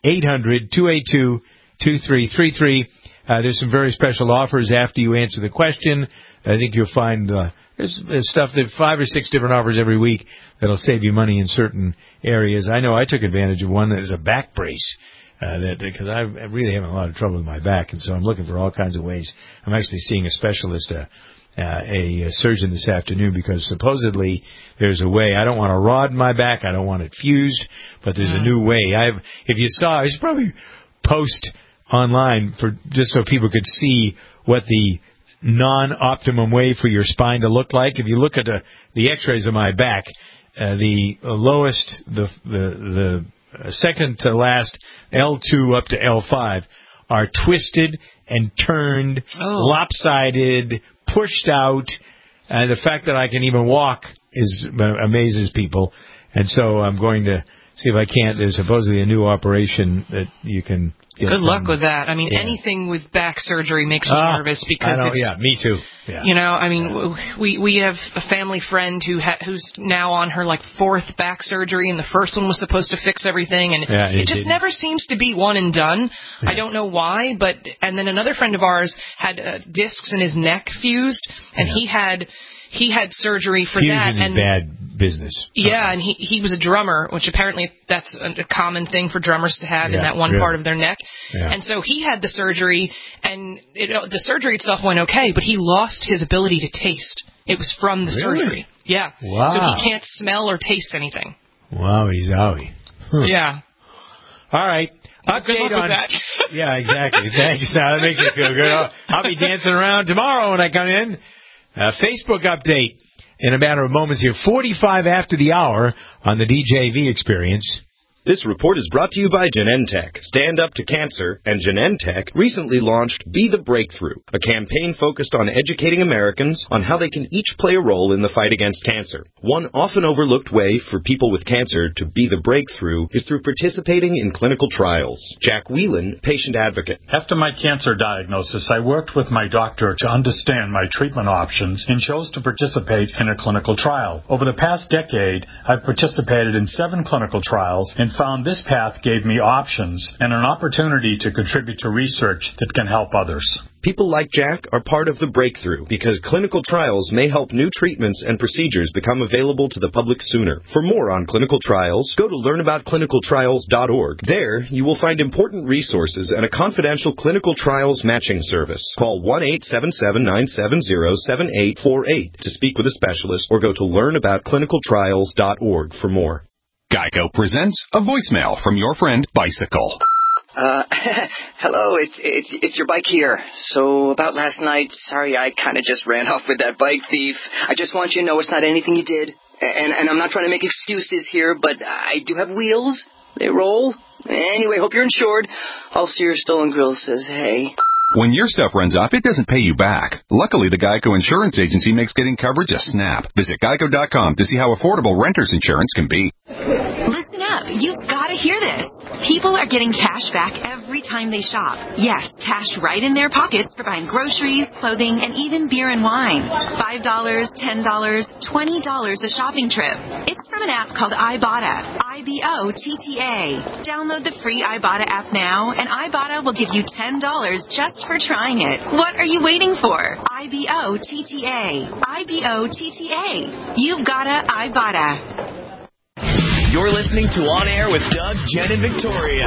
800-282-2333. There's some very special offers after you answer the question. I think you'll find there's stuff, that 5 or 6 different offers every week that'll save you money in certain areas. I know I took advantage of one that is a back brace. Because I really having a lot of trouble with my back, and so I'm looking for all kinds of ways. I'm actually seeing a specialist, a surgeon this afternoon, because supposedly there's a way. I don't want a rod in my back. I don't want it fused, but there's a new way. If you saw, I should probably post online just so people could see what the non-optimum way for your spine to look like. If you look at the X-rays of my back, the lowest, the second to last, L2 up to L5, are twisted and turned, lopsided, pushed out, and the fact that I can even walk amazes people. And so I'm going to see if I can't. There's supposedly a new operation that you can get. Good luck with that. I mean, anything with back surgery makes me nervous because me too. Yeah. We have a family friend who's now on her 4th back surgery, and the first one was supposed to fix everything, and it just never seems to be one and done. Yeah. I don't know why, and then another friend of ours had discs in his neck fused, and he had surgery for that. And bad business. Yeah, and he was a drummer, which apparently that's a common thing for drummers to have in that one part of their neck. Yeah. And so he had the surgery, and the surgery itself went okay, but he lost his ability to taste. It was from the surgery. Yeah. Wow. So he can't smell or taste anything. Wowie zowie. Huh. Yeah. All right. Update on that. Yeah, exactly. Thanks. Now that makes me feel good. I'll be dancing around tomorrow when I come in. Facebook update in a matter of moments here. 45 after the hour on the DJV Experience. This report is brought to you by Genentech, Stand Up to Cancer, and Genentech recently launched Be the Breakthrough, a campaign focused on educating Americans on how they can each play a role in the fight against cancer. One often overlooked way for people with cancer to be the breakthrough is through participating in clinical trials. Jack Whelan, patient advocate. After my cancer diagnosis, I worked with my doctor to understand my treatment options and chose to participate in a clinical trial. Over the past decade, I've participated in 7 clinical trials and found this path gave me options and an opportunity to contribute to research that can help others. People like Jack are part of the breakthrough because clinical trials may help new treatments and procedures become available to the public sooner. For more on clinical trials, go to learnaboutclinicaltrials.org. There, you will find important resources and a confidential clinical trials matching service. Call 1-877-970-7848 to speak with a specialist or go to learnaboutclinicaltrials.org for more. Geico presents a voicemail from your friend Bicycle. Hello, it's your bike here. So about last night, sorry I kind of just ran off with that bike thief. I just want you to know it's not anything you did. And I'm not trying to make excuses here, but I do have wheels. They roll. Anyway, hope you're insured. Also, your stolen grill says hey. When your stuff runs off, it doesn't pay you back. Luckily, the Geico Insurance Agency makes getting coverage a snap. Visit geico.com to see how affordable renter's insurance can be. Listen up. You've got to hear this. People are getting cash back every time they shop. Yes, cash right in their pockets for buying groceries, clothing, and even beer and wine. $5, $10, $20 a shopping trip. It's from an app called Ibotta. IBOTTA. Download the free Ibotta app now, and Ibotta will give you $10 just for trying it. What are you waiting for? IBOTTA. IBOTTA. You've gotta Ibotta. You're listening to On Air with Doug, Jen, and Victoria.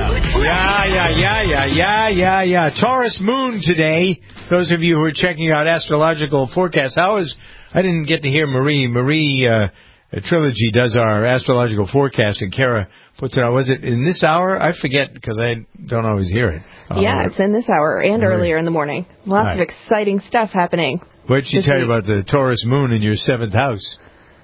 Yeah. Taurus moon today. Those of you who are checking out astrological forecasts, I didn't get to hear Marie. Trilogy does our astrological forecast, and Kara puts it out. Was it in this hour? I forget because I don't always hear it. Yeah, it's in this hour and earlier in the morning. Lots of exciting stuff happening. What did she tell you about the Taurus moon in your 7th house?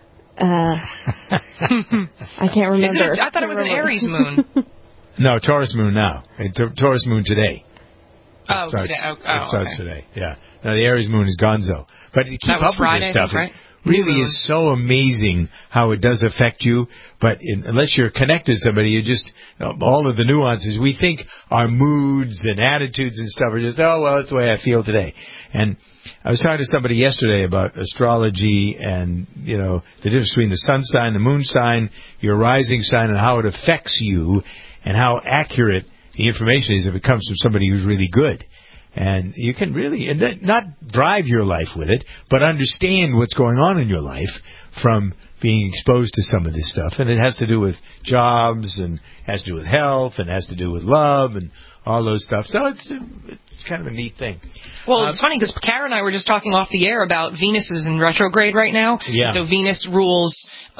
I can't remember. I thought it was an Aries moon. No, Taurus moon now. Taurus moon today. Today. It starts today. Yeah. Now the Aries moon is gonzo. But to keep up with this stuff, right? Really is so amazing how it does affect you. But unless you're connected to somebody, you just all of the nuances. We think our moods and attitudes and stuff are just that's the way I feel today. And I was talking to somebody yesterday about astrology and the difference between the sun sign, the moon sign, your rising sign, and how it affects you, and how accurate the information is if it comes from somebody who's really good. And you can really not drive your life with it, but understand what's going on in your life from being exposed to some of this stuff. And it has to do with jobs, and has to do with health, and has to do with love, and all those stuff. So it's kind of a neat thing. Well, it's funny because Kara and I were just talking off the air about Venus is in retrograde right now. Yeah. So Venus rules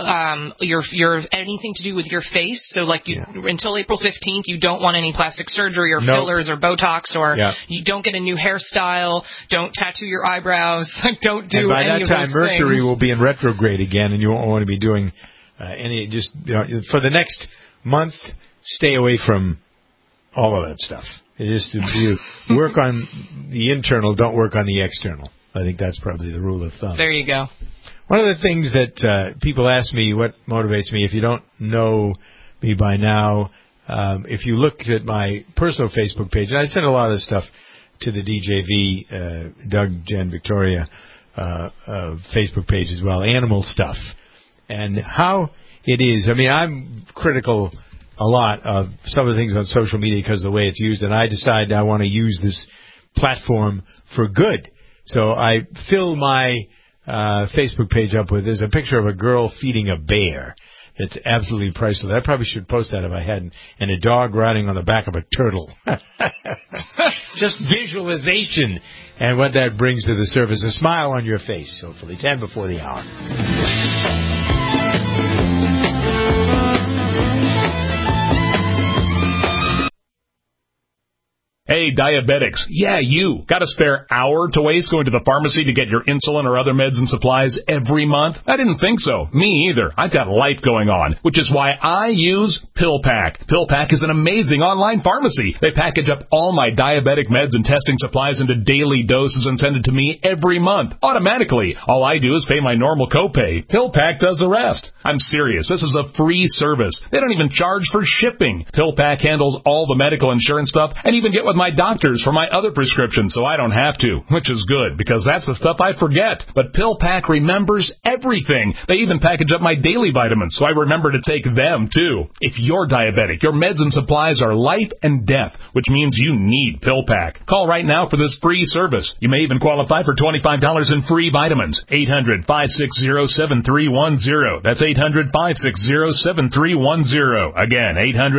your anything to do with your face. So until April 15th, you don't want any plastic surgery or fillers or Botox, or you don't get a new hairstyle. Don't tattoo your eyebrows. Don't do any of those things. By that time, Mercury will be in retrograde again, and you won't want to be doing any. Just for the next month, stay away from all of that stuff. Just you work on the internal, don't work on the external. I think that's probably the rule of thumb. There you go. One of the things that people ask me, what motivates me, if you don't know me by now, if you look at my personal Facebook page, and I send a lot of stuff to the DJV, Doug, Jen, Victoria Facebook page as well, animal stuff, and how it is. I mean, I'm critical a lot of some of the things on social media because of the way it's used, and I decide I want to use this platform for good. So I fill my Facebook page up with, there's a picture of a girl feeding a bear. It's absolutely priceless. I probably should post that if I hadn't. And a dog riding on the back of a turtle. Just visualization and what that brings to the surface. A smile on your face, hopefully. 10 before the hour. Hey, diabetics. Yeah, you. Got a spare hour to waste going to the pharmacy to get your insulin or other meds and supplies every month? I didn't think so. Me either. I've got life going on, which is why I use PillPack. PillPack is an amazing online pharmacy. They package up all my diabetic meds and testing supplies into daily doses and send it to me every month, automatically. All I do is pay my normal copay. PillPack does the rest. I'm serious. This is a free service. They don't even charge for shipping. PillPack handles all the medical insurance stuff, and even get with my doctors for my other prescriptions so I don't have to, which is good because that's the stuff I forget. But PillPack remembers everything. They even package up my daily vitamins so I remember to take them too. If you're diabetic, your meds and supplies are life and death, which means you need PillPack. Call right now for this free service. You may even qualify for $25 in free vitamins. 800-560-7310. That's 800-560-7310. Again,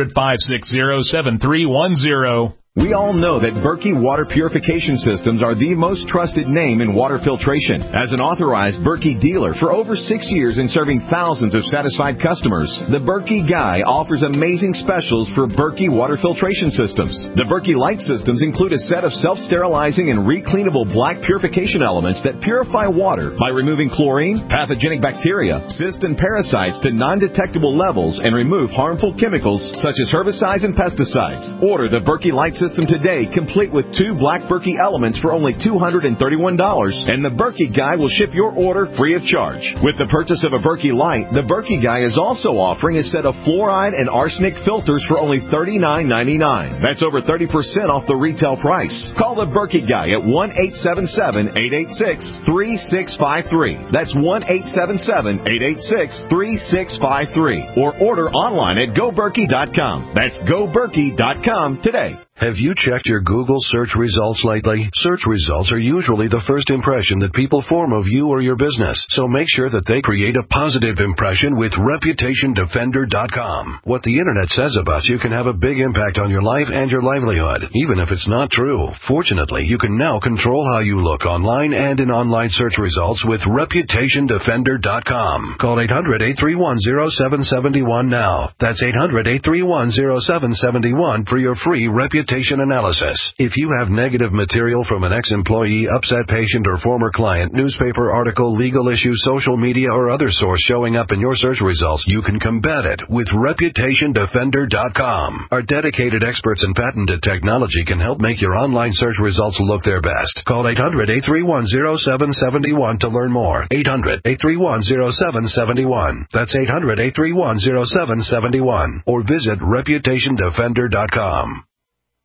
800-560-7310. We all know that Berkey Water Purification Systems are the most trusted name in water filtration. As an authorized Berkey dealer for over 6 years and serving thousands of satisfied customers, the Berkey Guy offers amazing specials for Berkey Water Filtration Systems. The Berkey Light Systems include a set of self-sterilizing and recleanable black purification elements that purify water by removing chlorine, pathogenic bacteria, cysts, and parasites to non-detectable levels and remove harmful chemicals such as herbicides and pesticides. Order the Berkey Light System today, complete with 2 black Berkey elements for only $231, and the Berkey Guy will ship your order free of charge. With the purchase of a Berkey Light, the Berkey Guy is also offering a set of fluoride and arsenic filters for only $39.99. That's over 30% off the retail price. Call the Berkey Guy at 1-877-886-3653. That's 1-877-886-3653. Or order online at GoBerkey.com. That's GoBerkey.com today. Have you checked your Google search results lately? Search results are usually the first impression that people form of you or your business, so make sure that they create a positive impression with ReputationDefender.com. What the Internet says about you can have a big impact on your life and your livelihood, even if it's not true. Fortunately, you can now control how you look online and in online search results with ReputationDefender.com. Call 800-831-0771 now. That's 800-831-0771 for your free reputation analysis. If you have negative material from an ex-employee, upset patient, or former client, newspaper article, legal issue, social media, or other source showing up in your search results, you can combat it with ReputationDefender.com. Our dedicated experts in patented technology can help make your online search results look their best. Call 800-831-0771 to learn more. 800-831-0771. That's 800-831-0771. Or visit ReputationDefender.com.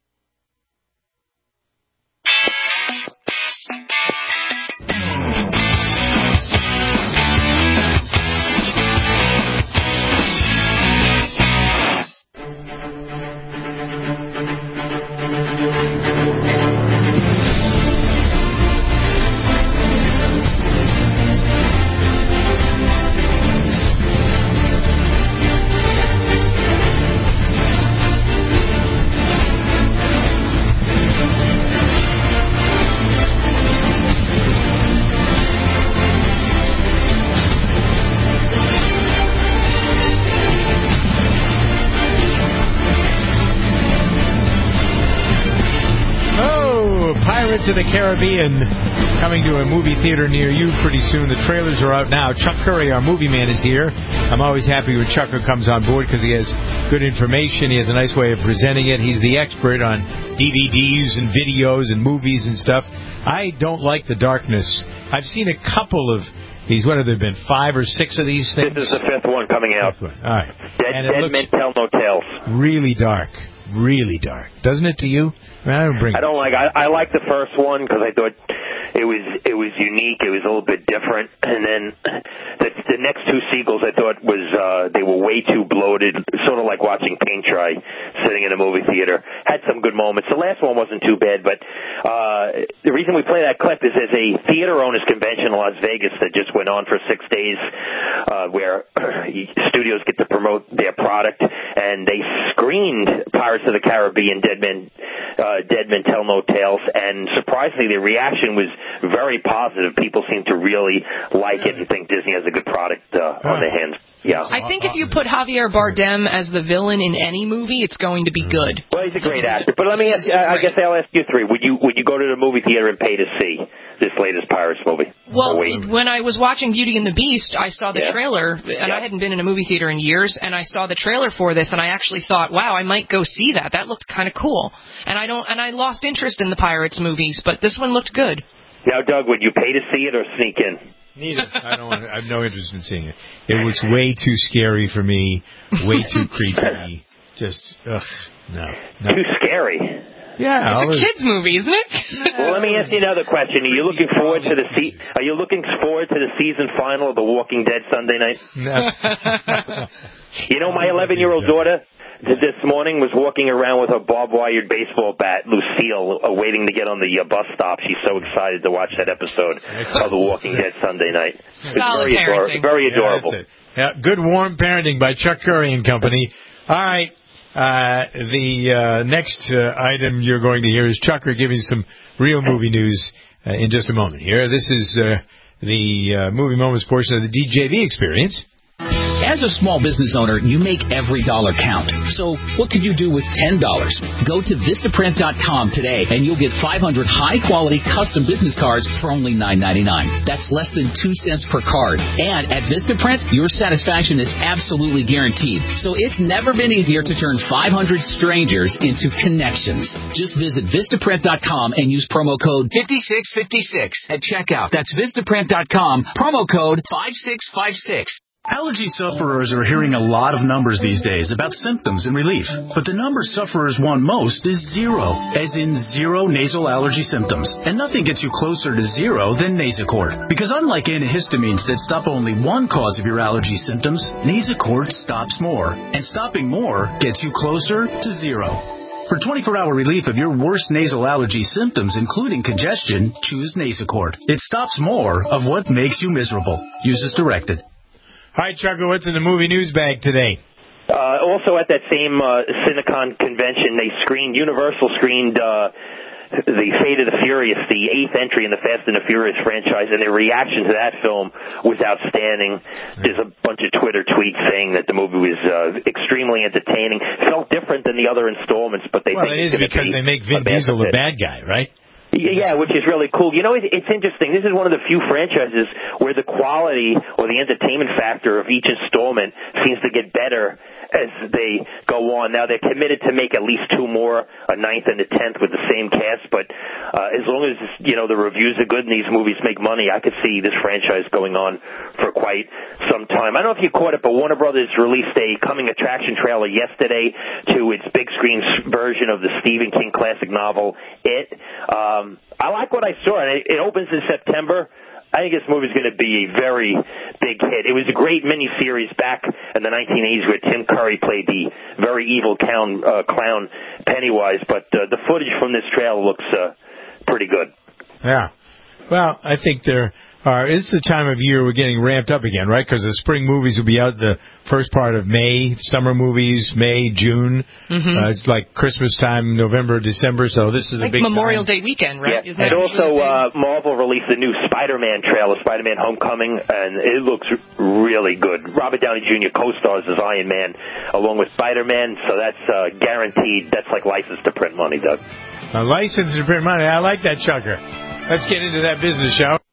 Pirates of the Caribbean coming to a movie theater near you pretty soon. The trailers are out now. Chuck Curry, our movie man, is here. I'm always happy when Chuck comes on board because he has good information. He has a nice way of presenting it. He's the expert on DVDs and videos and movies and stuff. I don't like the darkness. I've seen a couple of these. What have there been, 5 or 6 of these things? This is the 5th one coming out. All right. Dead Men Tell No Tales. Really dark. Really dark. Doesn't it to you? I don't like. I like the first one because I thought it was unique. It was a little bit different. And then the next 2 sequels I thought was they were way too bloated, sort of like watching paint dry sitting in a movie theater. Had some good moments. The last one wasn't too bad, but the reason we play that clip is there's a theater owners convention in Las Vegas that just went on for 6 days, where studios get to promote their product, and they screened Pirates of the Caribbean, Dead Men Tell No Tales, and surprisingly, the reaction was very positive. People seem to really like it and think Disney has a good product on their hands. Yeah. I think if you put Javier Bardem as the villain in any movie, it's going to be good. Well, he's a great actor. But let me ask, I guess I'll ask you 3. Would you go to the movie theater and pay to see this latest Pirates movie? Well, when I was watching Beauty and the Beast, I saw the trailer, and I hadn't been in a movie theater in years, and I saw the trailer for this, and I actually thought, wow, I might go see that. That looked kind of cool. And I lost interest in the Pirates movies, but this one looked good. Now, Doug, would you pay to see it or sneak in? Neither. I have no interest in seeing it. It looks way too scary for me, way too creepy. Just, no. Too scary. Yeah. It's a kids movie, isn't it? Well, let me ask you another question. Are you looking forward to the season final of The Walking Dead Sunday night? No. You know, my 11-year-old daughter this morning was walking around with her barbed-wired baseball bat, Lucille, waiting to get on the bus stop. She's so excited to watch that episode of The Walking Dead Sunday night. Solid parenting. Very adorable. Yeah, good warm parenting by Chuck Curry and Company. All right. The next item you're going to hear is Chucker giving some real movie news in just a moment here. This is the Movie Moments portion of the DJV experience. As a small business owner, you make every dollar count. So what could you do with $10? Go to Vistaprint.com today, and you'll get 500 high-quality custom business cards for only $9.99. That's less than 2 cents per card. And at Vistaprint, your satisfaction is absolutely guaranteed. So it's never been easier to turn 500 strangers into connections. Just visit Vistaprint.com and use promo code 5656 at checkout. That's Vistaprint.com, promo code 5656. Allergy sufferers are hearing a lot of numbers these days about symptoms and relief. But the number sufferers want most is zero, as in zero nasal allergy symptoms. And nothing gets you closer to zero than Nasacort. Because unlike antihistamines that stop only one cause of your allergy symptoms, Nasacort stops more. And stopping more gets you closer to zero. For 24-hour relief of your worst nasal allergy symptoms, including congestion, choose Nasacort. It stops more of what makes you miserable. Use as directed. Hi, Chucker. What's in the movie news bag today? Also at that same Cinecon convention, Universal screened The Fate of the Furious, the 8th entry in the Fast and the Furious franchise, and their reaction to that film was outstanding. There's a bunch of Twitter tweets saying that the movie was extremely entertaining. Felt different than the other installments, but they think it is because they make Vin Diesel the bad guy, right? Yeah, which is really cool. You know, it's interesting. This is one of the few franchises where the quality or the entertainment factor of each installment seems to get better as they go on. Now, they're committed to make at least 2 more, a 9th and a 10th with the same cast, but as long as, you know, the reviews are good and these movies make money, I could see this franchise going on for quite some time. I don't know if you caught it, but Warner Brothers released a coming attraction trailer yesterday to its big screen version of the Stephen King classic novel, It. I like what I saw. It opens in September. I think this movie's going to be a very big hit. It was a great miniseries back in the 1980s where Tim Curry played the very evil clown Pennywise, but the footage from this trailer looks pretty good. Yeah. Well, I think it's the time of year we're getting ramped up again, right? Because the spring movies will be out the first part of May, summer movies, May, June. Mm-hmm. It's like Christmas time, November, December, so this is a big Memorial time. Day weekend, right? Yeah. And also, Marvel released the new Spider-Man trailer, Spider-Man Homecoming, and it looks really good. Robert Downey Jr. co-stars as Iron Man along with Spider-Man, so that's guaranteed. That's like license to print money, Doug. A license to print money. I like that, Chucker. Let's get into that business, shall we?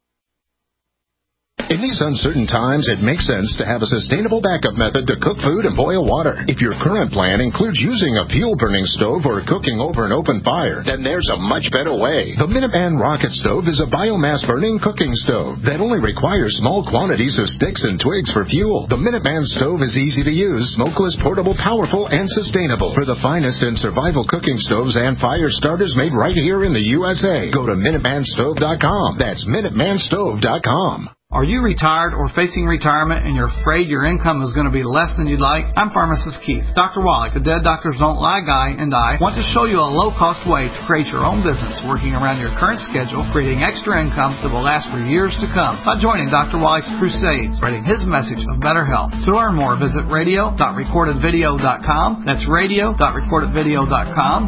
In these uncertain times, it makes sense to have a sustainable backup method to cook food and boil water. If your current plan includes using a fuel-burning stove or cooking over an open fire, then there's a much better way. The Minuteman Rocket Stove is a biomass-burning cooking stove that only requires small quantities of sticks and twigs for fuel. The Minuteman Stove is easy to use, smokeless, portable, powerful, and sustainable. For the finest in survival cooking stoves and fire starters made right here in the USA, go to MinutemanStove.com. That's MinutemanStove.com. Are you retired or facing retirement and you're afraid your income is going to be less than you'd like? I'm Pharmacist Keith. Dr. Wallach, the Dead Doctors Don't Lie guy, and I want to show you a low-cost way to create your own business working around your current schedule, creating extra income that will last for years to come by joining Dr. Wallach's crusade, spreading his message of better health. To learn more, visit radio.recordedvideo.com. That's radio.recordedvideo.com,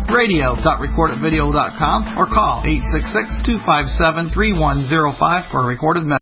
radio.recordedvideo.com, or call 866-257-3105 for a recorded message.